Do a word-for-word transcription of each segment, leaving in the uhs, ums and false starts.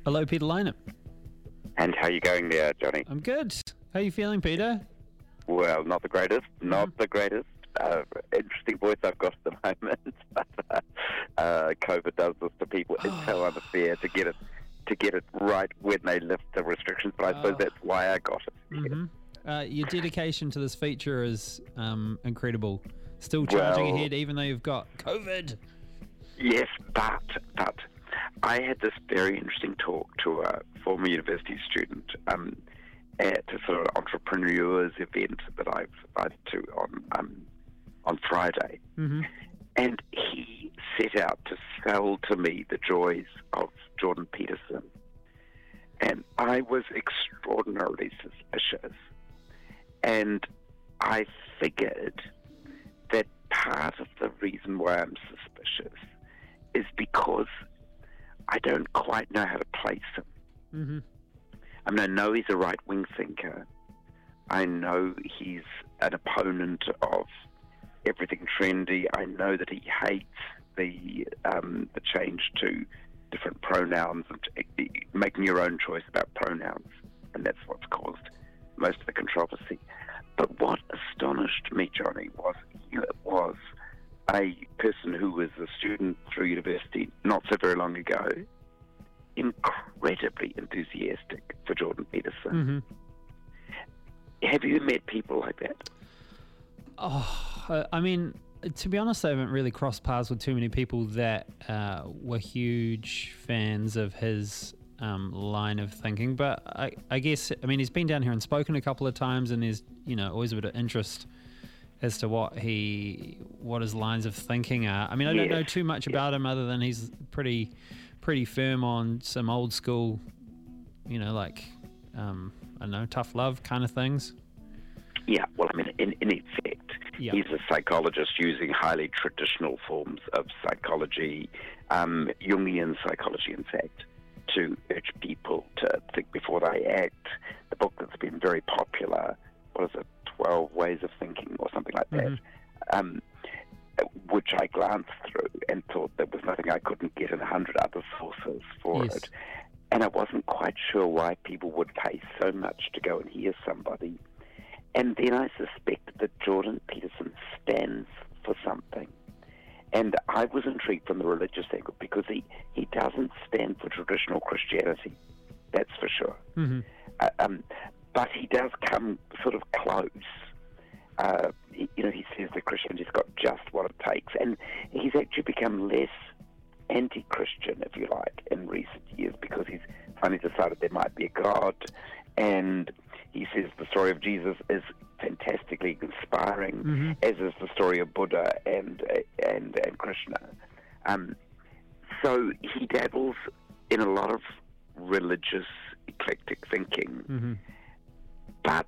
Hello, Peter Lynott. And how you going there, Johnny? I'm good. How are you feeling, Peter? Well, not the greatest. Not Mm. the greatest. Uh, interesting voice I've got at the moment. but, uh, uh, COVID does this to people. It's so unfair to get it to get it right when they lift the restrictions. But I suppose Oh. that's why I got it. Mm-hmm. Uh, your dedication to this feature is um, incredible. Still charging Well, ahead, even though you've got COVID. Yes, but but I had this very interesting talk to a former university student um, at a sort of entrepreneurs event that I've invited to on um, on Friday, Mm-hmm. and he set out to sell to me the joys of Jordan Peterson, and I was extraordinarily suspicious, and I figured that part of the reason why I'm suspicious is because I don't quite know how to place him. Mm-hmm. I mean, I know he's a right-wing thinker. I know he's an opponent of everything trendy. I know that he hates the um, the change to different pronouns and to, making your own choice about pronouns, and that's what's caused most of the controversy. But what astonished me, Johnny, was he was a person who was a student through university not so very long ago, incredibly enthusiastic for Jordan Peterson. Mm-hmm. Have you met people like that? Oh, uh, I mean, to be honest, I haven't really crossed paths with too many people that uh, were huge fans of his um, line of thinking. But I, I guess, I mean, he's been down here and spoken a couple of times, and there's, you know, always a bit of interest as to what he, what his lines of thinking are. I mean, I Yes. don't know too much about him other than he's pretty, pretty firm on some old school, you know, like, um, I don't know, tough love kind of things. Yeah, well, I mean, in, in effect, Yeah. he's a psychologist using highly traditional forms of psychology, um, Jungian psychology, in fact, to urge people to think before they act. The book that's been very popular, what is it, twelve Ways of Thinking or something like that, Mm-hmm. um, which I glanced through and thought there was nothing I couldn't get in a hundred other sources for Yes. it. And I wasn't quite sure why people would pay so much to go and hear somebody. And then I suspect that Jordan Peterson stands for something. And I was intrigued from the religious angle because he, he doesn't stand for traditional Christianity, that's for sure. Mm-hmm. Uh, um, but he does come sort of close. Uh, he, you know, he says that Christianity's got just what it takes. And he's actually become less anti-Christian, if you like, in recent years because he's finally decided there might be a God. And he says the story of Jesus is fantastically inspiring, Mm-hmm. as is the story of Buddha and and, and Krishna. Um, so he dabbles in a lot of religious, eclectic thinking. Mm-hmm. But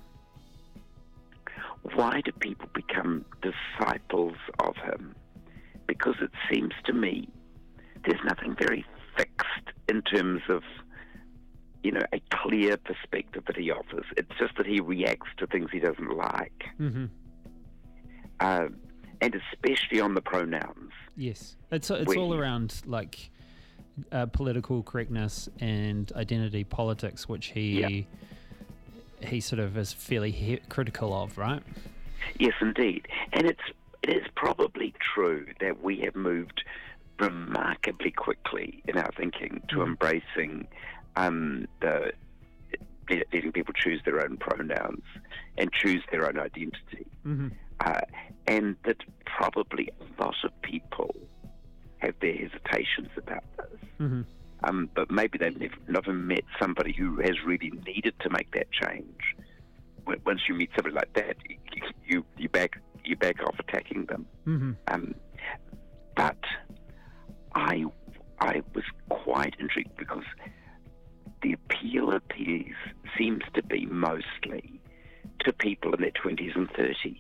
why do people become disciples of him? Because it seems to me there's nothing very fixed in terms of, you know, a clear perspective that he offers. It's just that he reacts to things he doesn't like. Mm-hmm. Uh, and especially on the pronouns. Yes, it's it's Where all he- around like uh, political correctness and identity politics, which he Yeah. he sort of is fairly he- critical of, right? Yes, indeed. And it's it is probably true that we have moved remarkably quickly in our thinking to Mm. embracing um, the letting people choose their own pronouns and choose their own identity. Mm-hmm. Uh, and that probably a lot of people have their hesitations about this. Mm-hmm. Um, but maybe they've never, never met somebody who has really needed to make that change. When, once you meet somebody like that, you, you, you back you back off attacking them. Mm-hmm. Um, but I I was quite intrigued because the appeal appears seems to be mostly to people in their twenties and thirties.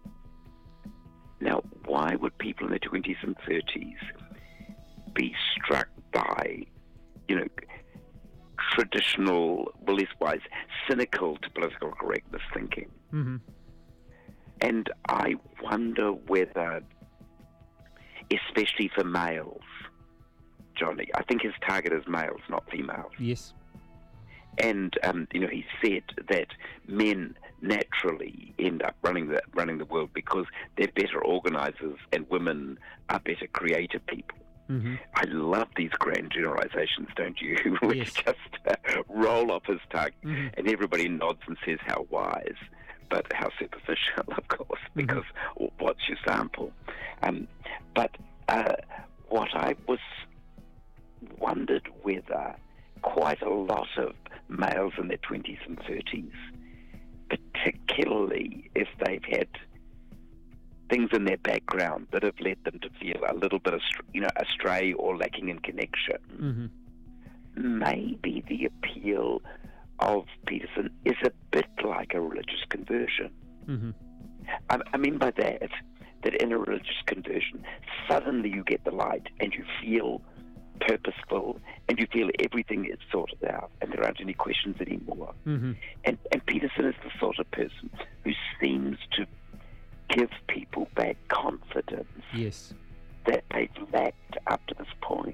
Now, why would people in their twenties and thirties be struck by, you know, traditional, well, less wise, cynical to political correctness thinking? Mm-hmm. And I wonder whether, especially for males, Johnny. I think his target is males, not females. Yes. And um, you know, he said that men naturally end up running the running the world because they're better organisers, and women are better creative people. Mm-hmm. I love these grand generalisations, don't you? Which Yes. just uh, roll off his tongue, Mm-hmm. and everybody nods and says how wise, but how superficial, of course, because what's your sample? Um, but uh, what I was wondered whether quite a lot of males in their twenties and thirties, particularly if they've had things in their background that have led them to feel a little bit, astray, you know, astray or lacking in connection, Mm-hmm. maybe the appeal of Peterson is a bit like a religious conversion. Mm-hmm. I, I mean by that, that in a religious conversion, suddenly you get the light and you feel purposeful and you feel everything is sorted out and there aren't any questions anymore. Mm-hmm. And, and Peterson is the sort of person who seems to give people back confidence Yes. that they've lacked up to this point.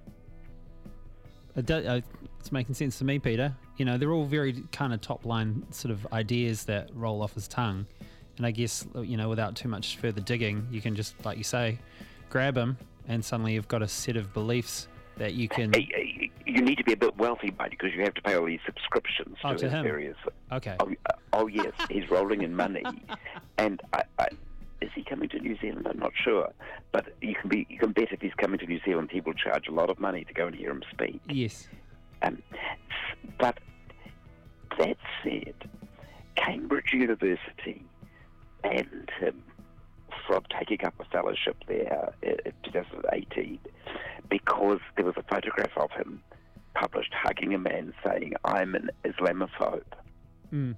It does, uh, it's making sense to me, Peter. You know, they're all very kind of top line sort of ideas that roll off his tongue. And I guess, you know, without too much further digging, you can just, like you say, grab him and suddenly you've got a set of beliefs that you can... Hey, hey, you need to be a bit wealthy, mate, because you have to pay all these subscriptions Oh, to, to his him. various... Okay. Oh, uh, oh yes, he's rolling in money. And I, I, is he coming to New Zealand? I'm not sure. But you can be you can bet if he's coming to New Zealand, he will charge a lot of money to go and hear him speak. Yes. Um, but that said, Cambridge University banned him from taking up a fellowship there in twenty eighteen because there was a photograph of him published hugging a man saying, "I'm an Islamophobe." Mm.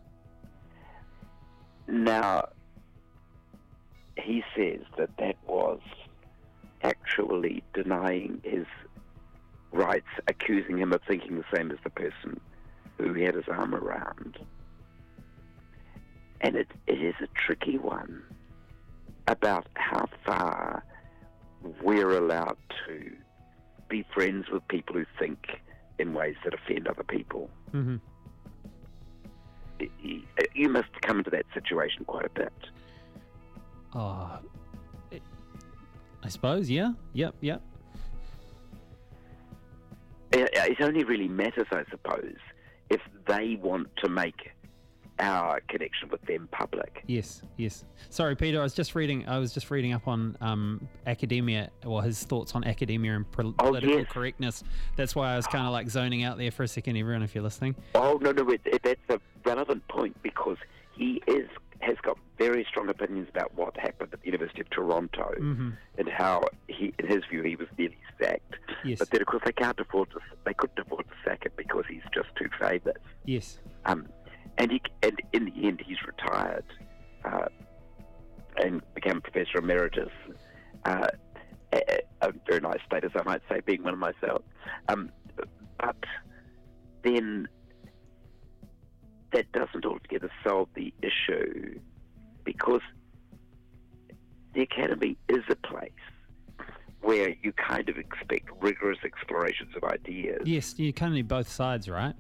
Now, he says that that was actually denying his rights, accusing him of thinking the same as the person who he had his arm around. And it, it is a tricky one about how far we're allowed to be friends with people who think in ways that offend other people. Mm-hmm. You must come into that situation quite a bit. Oh, it, I suppose, yeah. Yep, yep. It it only really matters, I suppose, if they want to make our connection with them public. Yes, yes. Sorry, Peter. I was just reading. I was just reading up on um, academia, or his thoughts on academia and pol- Oh, political yes. correctness. That's why I was kind of like zoning out there for a second. Everyone, if you're listening. Oh, no, no, it, it, that's a relevant point because he is has got very strong opinions about what happened at the University of Toronto Mm-hmm. and how, he, in his view, he was nearly sacked. Yes. But then, of course, they can't afford to. They couldn't afford to sack him because he's just too famous. Yes. Um, and he, and in the end, he's retired uh, and became Professor Emeritus. Uh, a, a very nice status, I might say, being one myself. Um, but then that doesn't altogether solve the issue because the Academy is a place where you kind of expect rigorous explorations of ideas. Yes. You kind of need both sides, right?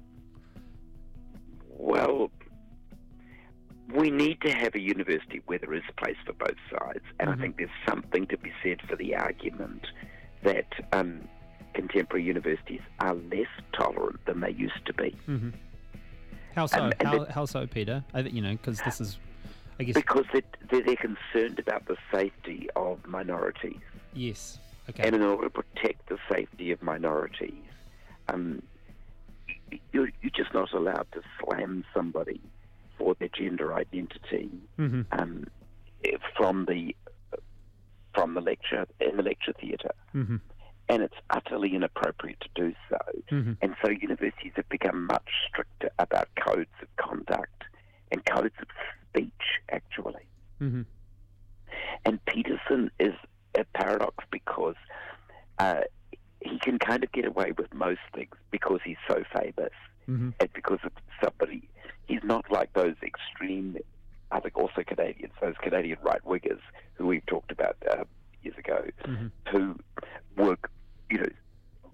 Well, we need to have a university where there is a place for both sides, and Mm-hmm. I think there's something to be said for the argument that um, contemporary universities are less tolerant than they used to be. Mm-hmm. How so? Um, and how, the- how so, Peter? I, think you know, because this is, I guess. Because they're, they're, they're concerned about the safety of minorities. Yes. Okay. And in order to protect the safety of minorities, um, you're, you're just not allowed to slam somebody for their gender identity mm-hmm. um, from the from the lecture in the lecture theatre, Mm-hmm. and it's utterly inappropriate to do so. Mm-hmm. And so universities have become much stricter about codes of conduct and codes of speech, actually. Mm-hmm. And Peterson is a paradox because uh, he can kind of get away with most things because he's so famous Mm-hmm. and because of somebody. He's not like those extreme, I think also Canadians, those Canadian right-wingers who we've talked about uh, years ago, Mm-hmm. who were, you know,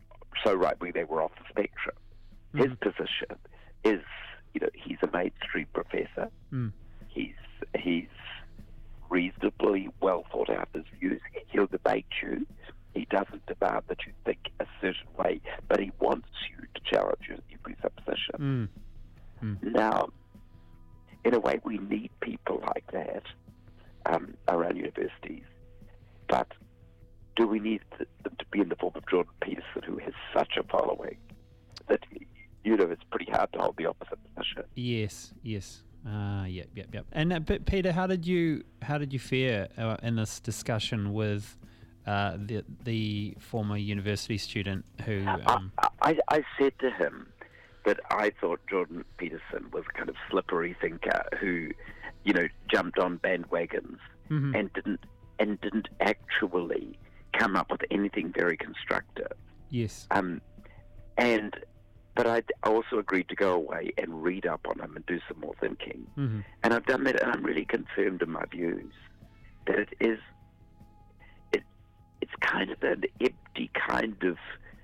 so right-wing they were off the spectrum. Mm. His position is, you know, he's a mainstream professor. Mm. He's he's reasonably well thought out his views. He'll debate you. He doesn't demand that you think a certain way, but he wants you to challenge your presupposition. Mm. Mm. Now, in a way, we need people like that um, around universities, but do we need them to be in the form of Jordan Peterson, who has such a following that, you know, it's pretty hard to hold the opposite position? Yes, yes. Uh, yep, yep, yep. And uh, but Peter, how did you how did you fare uh, in this discussion with uh, the the former university student who? Um... I, I, I said to him that I thought Jordan Peterson was a kind of slippery thinker who, you know, jumped on bandwagons mm-hmm. and didn't and didn't actually come up with anything very constructive. Yes. Um, and. But I also agreed to go away and read up on him and do some more thinking. Mm-hmm. And I've done that, and I'm really confirmed in my views that it is, it, it's kind of an empty kind of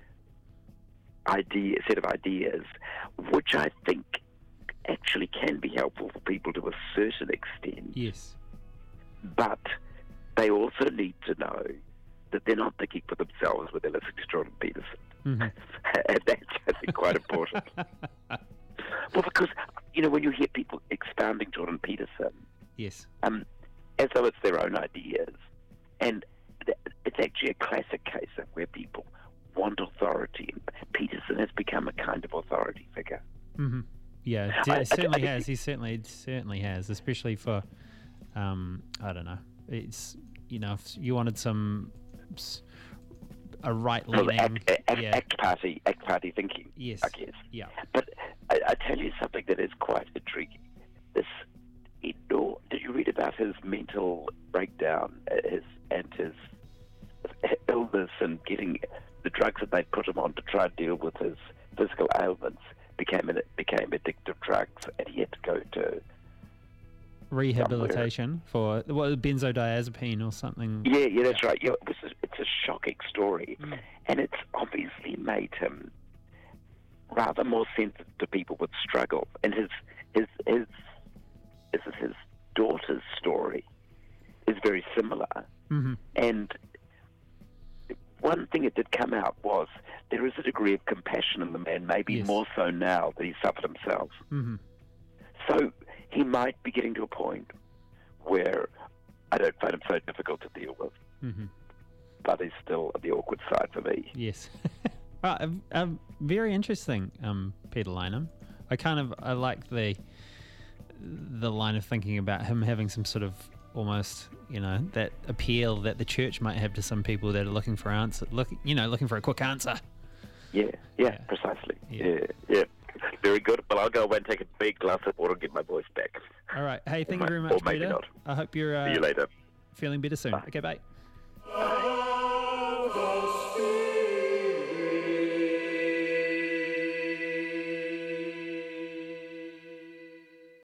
idea, set of ideas, which I think actually can be helpful for people to a certain extent. Yes. But they also need to know that they're not thinking for themselves when they're listening to Jordan Peterson. Mm-hmm. And that's, I think, quite important. Well, because, you know, when you hear people expounding Jordan Peterson, yes, um, as though it's their own ideas, and th- it's actually a classic case of where people want authority, and Peterson has become a kind of authority figure. Mm-hmm. Yeah, d- I, certainly I, I, has. He certainly certainly has, especially for, um, I don't know, it's, you know, if you wanted some... a right-leaning... Act, act, yeah. act party, act party thinking, yes. I guess. Yeah. But I, I tell you something that is quite intriguing. This, indoor, did you read about his mental breakdown, uh, his and his illness, and getting the drugs that they put him on to try and deal with his physical ailments became an, became addictive drugs, and he had to go to rehabilitation somewhere. for what, benzodiazepine or something. Yeah, yeah, that's right. Yeah, it was a, it's a shocking story, mm. and it's obviously made him rather more sensitive to people with struggle. And his his his his, his daughter's story is very similar. Mm-hmm. And one thing that did come out was there is a degree of compassion in the man, maybe yes. more so now that he's suffered himself. Mm-hmm. So he might be getting to a point where I don't find him so difficult to deal with, mm-hmm. but he's still on the awkward side for me. Yes. Well, uh, uh, very interesting, um, Peter Lynham. I kind of I like the the line of thinking about him having some sort of almost, you know, that appeal that the church might have to some people that are looking for answer, look, you know, looking for a quick answer. Yeah, yeah, Yeah. precisely. Yeah. Yeah, yeah. Very good. Well, I'll go away and take a big glass of water and get my voice back. All right. Hey, thank you Or very ma- much, or maybe Peter. not. I hope you're uh, See you later. feeling better soon. Bye. Okay, bye. Love goes